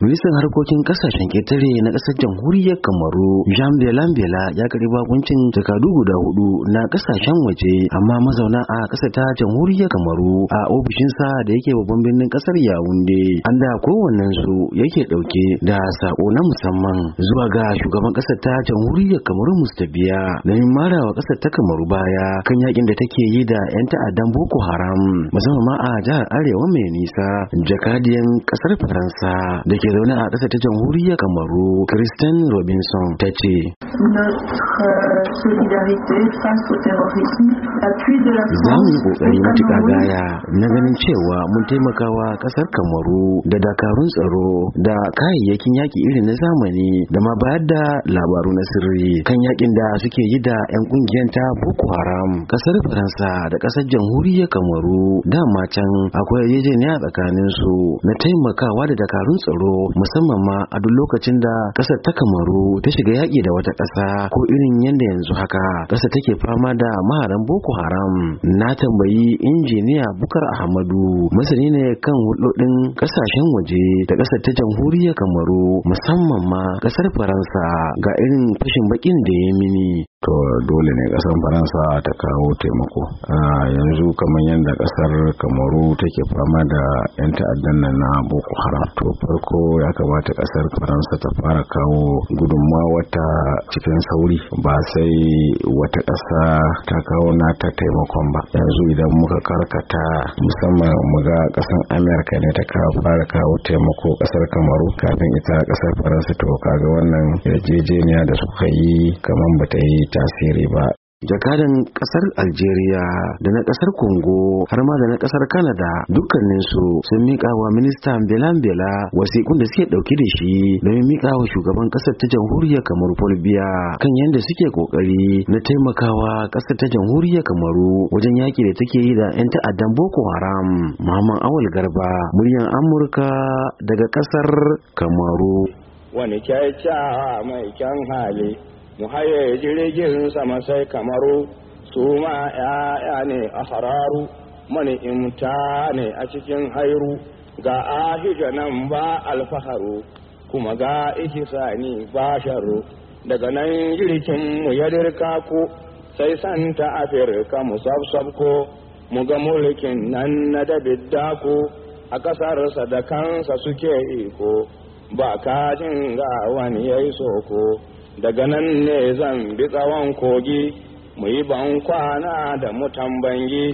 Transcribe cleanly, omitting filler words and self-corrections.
Ministan harkokin kasashen ƙetare na ƙasar jamhuriyar Kamaru, Jean Belambela ya karɓi bakuncin jakadu guda hudu na ƙasashen waje amma mazauna a ƙasar ta jamhuriyar Kamaru a ofishinsa da yake babban birnin ƙasar Yaounde. An da kowannen su yake ɗauke da sako na musamman zuwa ga shugaban ƙasar ta jamhuriyar Kamaru Mustabiya da mara wa ƙasar ta Kamaru baya kan yakin da take yi da 'yan ta'addan Boko Haram musamman ma a jihar Arewa mai nisa. Jakadiyan ƙasar Faransa da ke zaune a ƙasar ta jamhuriyar Kamaru, Christian Robinson, ta ce za mu yi ƙoƙari matuƙa gaya na ganin cewa mun taimakawa ƙasar Kamaru da dakarun tsaro da kayayyakin yaƙi irin na zamani da ma bayar da labaru na sirri kan yaƙin da suke yi da 'yan ƙungiyar ta Boko Haram. Ƙasar Faransa da ƙasar jamhuriyar Kamaru dama can akwai yarjejeniya tsakanin su na taimakawa da dakarun tsaro musamman ma a duk lokacin da ƙasar ta Kamaru ta shiga yaƙi da wata ƙasa ko irin yadda yanzu haka ƙasar take fama da maharan Boko Haram. Na tambayi injiniya Bukar Ahmadu, masani ne kan hulɗoɗin ƙasashen waje da ƙasar ta jamhuriyar Kamaru musamman ma ƙasar Faransa ga irin fashin bakin da ya mini. To dole ne ƙasar Faransa ta kawo taimako. Yanzu kamar yadda ƙasar Kamaru take fama da 'yan ta'addan nan na Boko Haram. To farko ya kamata ƙasar Faransa ta fara kawo gudunmawa ta cikin sauri ba sai wata ƙasa ta kawo nata taimakon ba. Yanzu idan muka karkata musamman muga ƙasar Amerika ne ta fara kawo taimako ƙasar Kamaru kafin ita ƙasar Faransa, to kaga wannan yarjejeniya da suka yi kamar bata yi tasiri ba. Jakadan kasar Algeria da na kasar Congo har ma da na kasar Canada dukkaninsu sun mika wa ministan Belambela wasiƙun da suke dauke da shi domin mika wa shugaban kasar ta jamhuriyar Kamaru Paul Biya kan yadda suke kokari na taimakawa kasar ta jamhuriyar Kamaru wajen yaki da take yi da 'yan ta'addan Boko Haram. Muhammad Awal Garba, muryar Amurka daga kasar Kamaru. Wani kyakkyawa mai kyan hali mu haye jirgin sama sai Kamaru, su ma ‘ya'ya ne a hararu, mani imta ne a cikin hairu, ga ahija nan ba alfaharu, kuma ga ihisani ba sharu, daga nan jirgin mu ya dirka ku, sai santa Afirka mu sabsabko, mu ga mulkin nan na dabidda ku, a ƙasarsa da kansa suke iko, ba kajin ga wani ya yi soko. Daga nan ne zan bi tsawon kogi, mu yi ban kwana da mutan bangi.